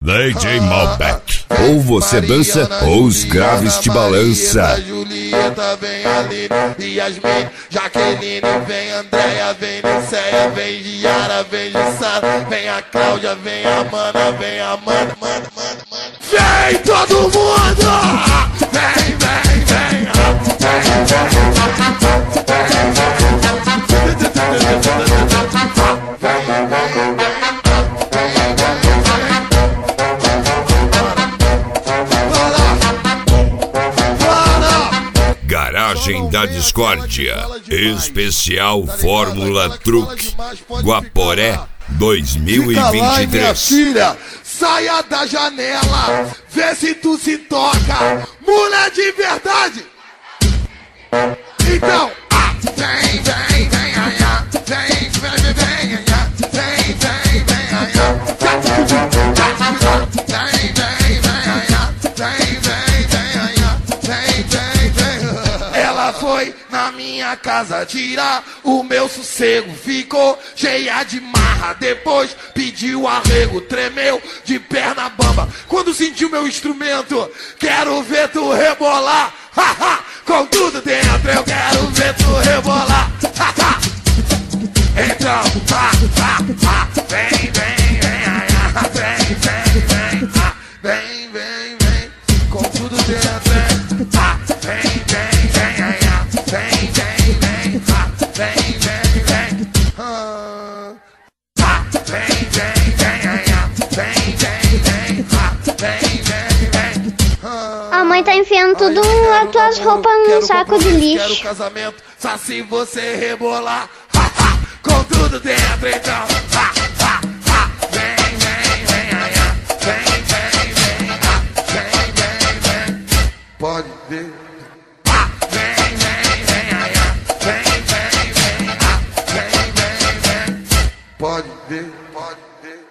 DJ Malbec. Ou você dança ou os graves te balança. Julieta, vem Aline, Yasmin, Jaqueline, vem Andréia, vem Niceia, vem Giara, vem Jussara, vem a Cláudia, vem a Mana, vem a Mana. Vem todo mundo! Vem, vem, vem! Garagem da Discórdia, especial Fórmula Truque, Guaporé 2023. Minha filha, saia da janela, vê se tu se toca, mulher de verdade. Então, vem, vem, vem, vem, vem, vem, vem, vem, vem, foi na minha casa tirar o meu sossego, ficou cheia de marra, depois pediu arrego, tremeu de perna bamba, quando sentiu meu instrumento, quero ver tu rebolar, haha, com tudo dentro, eu quero ver tu rebolar, haha. Então, vem, vem, vem, vem, vem, vem, vem, com tudo dentro, vem, vem. Vem, vem, vem, vem, vem, vem, a mãe tá enfiando tudo as tuas roupas num saco de lixo. Quero casamento, só se você rebolar, com tudo dentro, então, vem, vem, vem, vem, vem, vem, vem, vem, pode ver. Pode ver, pode.